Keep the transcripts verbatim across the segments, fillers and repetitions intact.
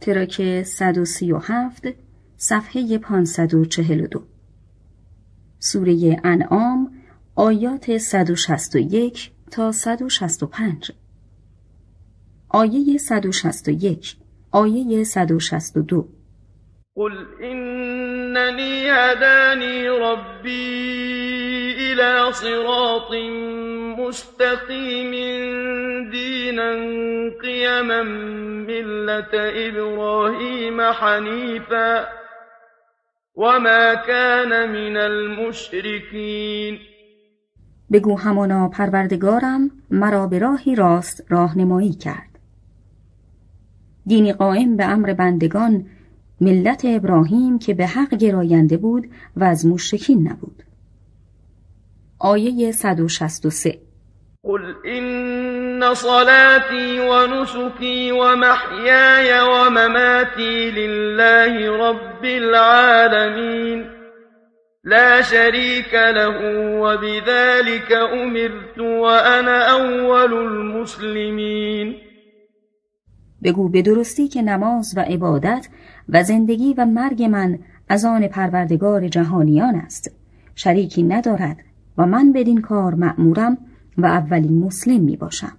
تراک صد و سی و هفت صفحه پانصد و چهل و دو. سوره انعام آیات صد و شصت و یک تا صد و شصت و پنج. آیه صد و شصت و یک، آیه صد و شصت و دو. قل إنني هداني ربي إلى صراط مستقيم دينا قيما ملة إبراهيم حنيفا وما كان من المشركين. بگو همانا پروردگارم مرا به راهی راست راهنمایی کرد، دینی قائم به امر بندگان، ملت ابراهیم که به حق گراینده بود و از مشرکین نبود. آیه صد و شصت و سه. قل إن صلاتي ونسكي ومحياي ومماتي لله رب العالمين لا شريك له وبذلك أمرت وأنا أول المسلمين. بگو به درستی که نماز و عبادت و زندگی و مرگ من از آن پروردگار جهانیان است، شریکی ندارد و من بدین کار مأمورم و اولین مسلم می باشم.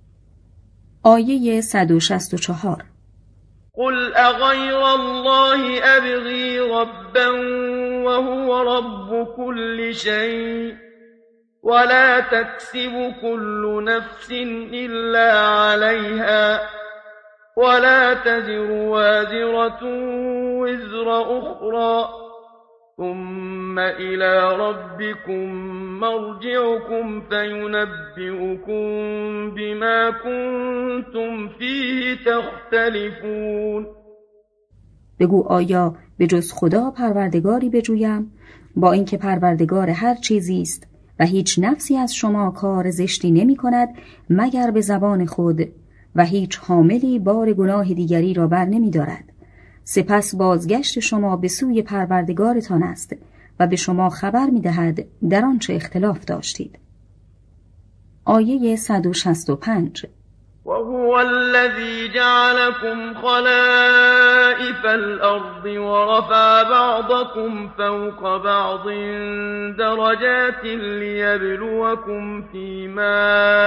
آیه صد و شصت و چهار. قل أغير الله أبغي ربا وهو رب كل شيء ولا تكسب كل نفس إلا عليها ولا تزر وازرة وزر أخرى ثم إلى ربكم مرجعكم فينبئكم بما كنتم فيه تختلفون. بگو آیا به جز خدا پروردگاری بجویم، با اینکه پروردگار هر چیزی است و هیچ نفسی از شما کار زشتی نمی کند مگر به زبان خود و هیچ حاملی بار گناه دیگری را بر نمی دارد. سپس بازگشت شما به سوی پروردگارتان است و به شما خبر می دهد در آنچه اختلاف داشتید. آیه صد و شصت و پنج. وهو الذي جعلكم خلائف الأرض ورفع بعضكم فوق بعض درجات ليبلوكم فيما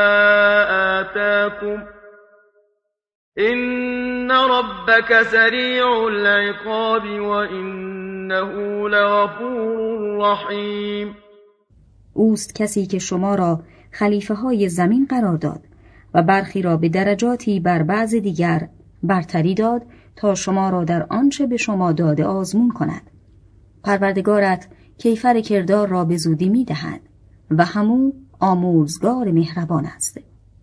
آتاكم إن ربك سريع العقاب وإنه لغفور رحیم. اوست کسی که شما را خلیفه های زمین قرار داد و برخی را به درجاتی بر بعض دیگر برتری داد تا شما را در آنچه به شما داده آزمون کند. پروردگارت کیفر کردار را به زودی می دهد و همو آمرزگار مهربان است.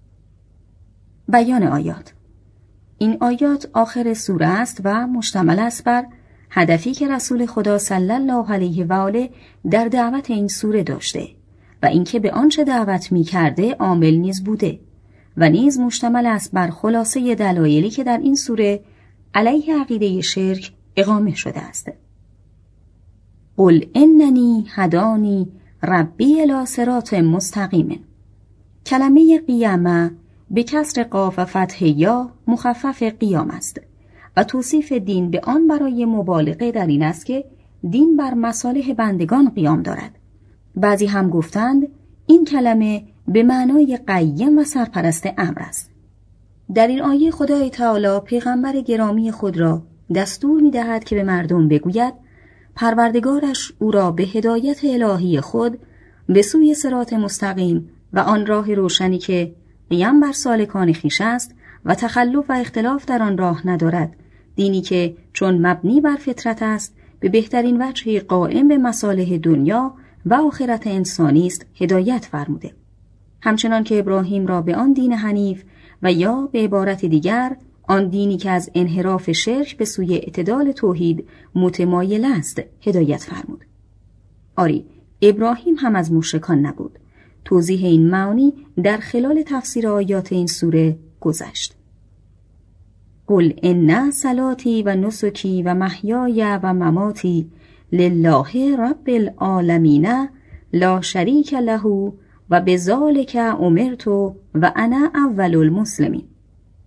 بیان آیات. این آیات آخر سوره است و مشتمل است بر هدفی که رسول خدا صلی الله علیه و آله در دعوت این سوره داشته و اینکه به آنچه دعوت می کرده عامل نیز بوده و نیز مشتمل است بر خلاصه دلایلی که در این سوره علیه عقیده شرک اقامه شده است. قل اننی هدانی ربی الی صراط مستقیم. کلمه قیامه به کسر قاف و فتح یا مخفف قیام است و توصیف دین به آن برای مبالغه در این است که دین بر مصالح بندگان قیام دارد. بعضی هم گفتند این کلمه به معنای قیم و سرپرست امر است. در این آیه خدای تعالی پیغمبر گرامی خود را دستور می دهد که به مردم بگوید پروردگارش او را به هدایت الهی خود به سوی صراط مستقیم و آن راه روشنی که قیام بر سالکان خویش است و تخلف و اختلاف در آن راه ندارد، دینی که چون مبنی بر فطرت است به بهترین وجهی قائم به مصالح دنیا و آخرت انسانی است هدایت فرموده. همچنان که ابراهیم را به آن دین حنیف و یا به عبارت دیگر آن دینی که از انحراف شرک به سوی اعتدال توحید متمایل است هدایت فرمود. آری، ابراهیم هم از مشرکان نبود. توضیح این معانی در خلال تفسیر آیات این سوره گذشت. قل ان صلاتی و نسکی و محیای و مماتی لله رب العالمین لا شریک له و بذالک امرت و انا اول المسلمین.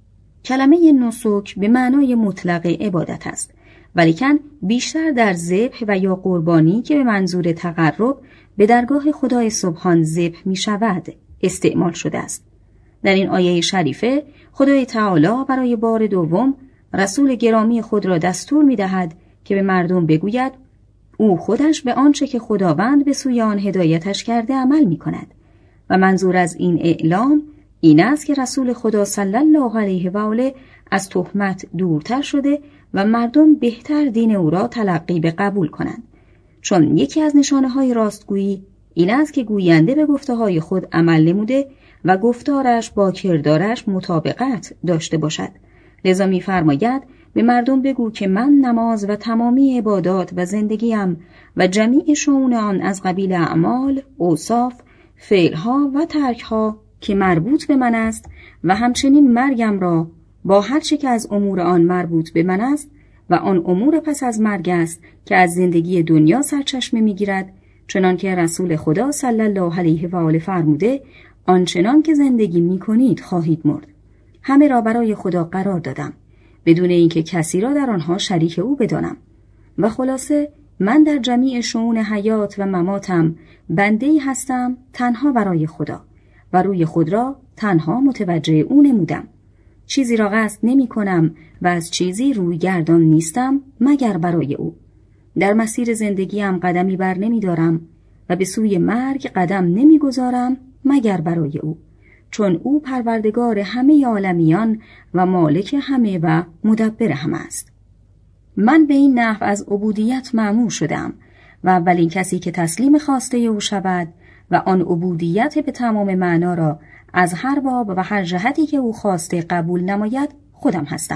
کلمه نسک به معنای مطلق عبادت است، ولیکن بیشتر در ذبح و یا قربانی که به منظور تقرب به درگاه خدای سبحان ذبح می شود استعمال شده است. در این آیه شریفه خدای تعالی برای بار دوم رسول گرامی خود را دستور می دهد که به مردم بگوید او خودش به آنچه که خداوند به سوی آن هدایتش کرده عمل می کند و منظور از این اعلام این است که رسول خدا صلی الله علیه و آله از تهمت دورتر شده و مردم بهتر دین او را تلقی به قبول کنند، چون یکی از نشانه های راستگویی این است که گوینده به گفته های خود عمل نموده و گفتارش با کردارش مطابقت داشته باشد. لذا می‌فرماید به مردم بگو که من نماز و تمامی عبادات و زندگیم و جمیع شؤون آن از قبیل اعمال، اوصاف، فعلها و ترکها که مربوط به من است و همچنین مرگم را با هر چه که از امور آن مربوط به من است و آن امور پس از مرگ است که از زندگی دنیا سرچشمه می‌گیرد، چنان که رسول خدا صلی الله علیه و آله فرموده آنچنان که زندگی می‌کنید خواهید مرد. همه را برای خدا قرار دادم بدون اینکه کسی را در آنها شریک او بدانم و خلاصه من در جمیع شؤون حیات و مماتم بنده‌ای هستم تنها برای خدا و روی خود را تنها متوجه او نمودم. چیزی را قصد نمی کنم و از چیزی روی گردان نیستم مگر برای او. در مسیر زندگیم قدمی بر نمی دارم و به سوی مرگ قدم نمی گذارم مگر برای او، چون او پروردگار همه عالمیان و مالک همه و مدبر همه است. من به این نحو از عبودیت مأمور شدم و اولین کسی که تسلیم خواسته او شود و آن عبودیت به تمام معنا را از هر باب و هر جهتی که او خواسته قبول نماید خودم هستم.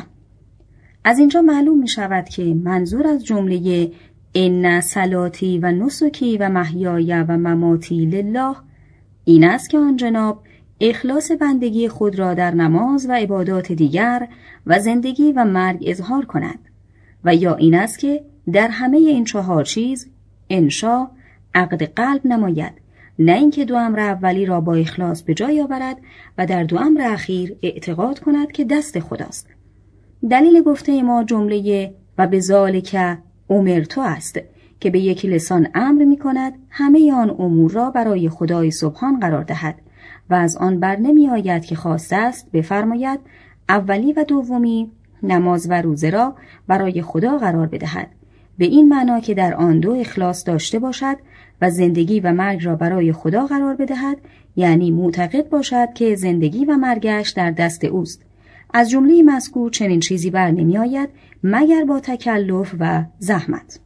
از اینجا معلوم می شود که منظور از جمله ان صلاتی و نسکی و محیای و مماتی لله این است که آن جناب اخلاص بندگی خود را در نماز و عبادات دیگر و زندگی و مرگ اظهار کند و یا این است که در همه این چهار چیز انشا عقد قلب نماید، نه اینکه دو امر اولی را با اخلاص به جای آورد و در دو امر اخیر اعتقاد کند که دست خداست. دلیل گفته ما جمله و به ذالک امرتو است که به یک لسان امر می کند همه آن امور را برای خدای سبحان قرار دهد و از آن بر نمی آید که خواسته است بفرماید اولی و دومی نماز و روزه را برای خدا قرار بدهد، به این معنا که در آن دو اخلاص داشته باشد و زندگی و مرگ را برای خدا قرار بدهد، یعنی معتقد باشد که زندگی و مرگش در دست اوست. از جمله مذکور چنین چیزی بر نمی آید مگر با تکلف و زحمت.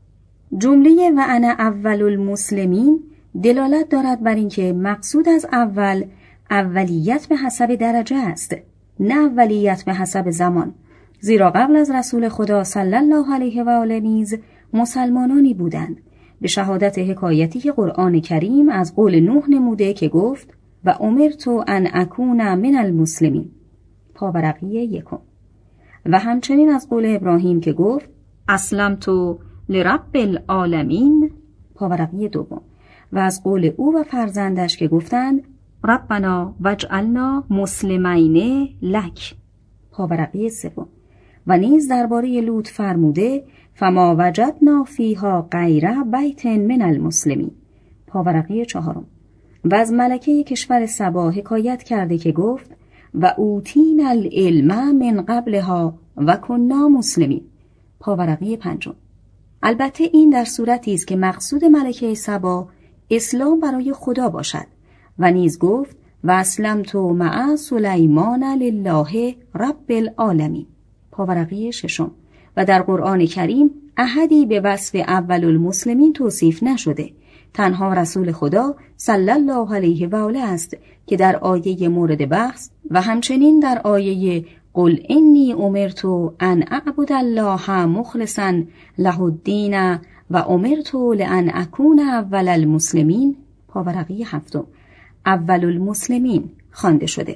جمله و انا اول المسلمین دلالت دارد بر اینکه مقصود از اول اولیت به حسب درجه است، نه اولیت به حسب زمان، زیرا قبل از رسول خدا صلی الله علیه و آله نیز مسلمانانی بودند، به شهادت حکایتی که قرآن کریم از قول نوح نموده که گفت و امرتو ان اکون من المسلمین، پاورقی یکم، و همچنین از قول ابراهیم که گفت اسلمتو لرب العالمین، پاورقی دوم، و از قول او و فرزندش که گفتند ربنا وجعلنا مسلمین لک، پاورقی سوم، و نیز درباره لوط فرموده فما وجدنا فیها غیر بیت من المسلمین، پاورقی چهارم، و از ملکه کشور سبا حکایت کرده که گفت و اوتینا العلم من قبلها و کنا مسلمین، پاورقی پنجم. البته این در صورتی است که مقصود ملکه سبا اسلام برای خدا باشد و نیز گفت و اسلمت مع سلیمان لله رب العالمین، پاورقی ششم، و در قرآن کریم احدی به وصف اول المسلمین توصیف نشده، تنها رسول خدا صلی الله علیه و آله است که در آیه مورد بحث و همچنین در آیه قل انی امرت ان اعبد الله مخلصا له الدین و امرت لان اکون اول المسلمین، پاورقی هفتم، اول المسلمین خوانده شده.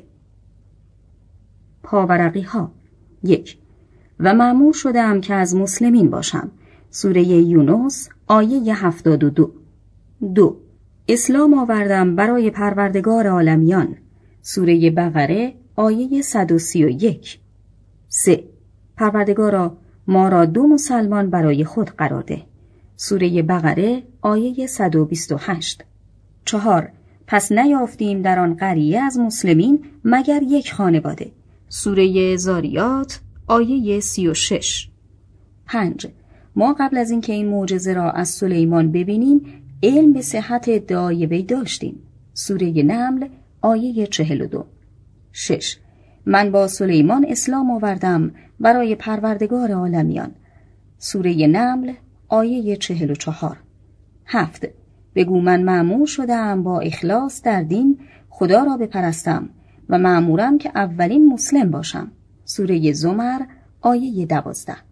پاورقی ها: یک، و مأمور شدم که از مسلمین باشم، سوره یونس آیه هفتاد و دو. دو، اسلام آوردم برای پروردگار عالمیان، سوره بقره آیه صد و سی و یک. سه. پروردگارا ما را دو مسلمان برای خود قرار ده. سوره بقره آیه صد و بیست و هشت. چهار. پس نیافتیم در آن قریه از مسلمین مگر یک خانواده. سوره زاریات آیه سی و شش. پنج. ما قبل از اینکه این معجزه را از سلیمان ببینیم علم به صحت ادعای وی داشتیم. سوره نمل آیه چهل و دو. شش. من با سلیمان اسلام آوردم برای پروردگار عالمیان. سوره نمل آیه چهل و چهار. هفت. بگو من مأمور شدم با اخلاص در دین خدا را بپرستم و مأمورم که اولین مسلم باشم. سوره زمر آیه دوازده.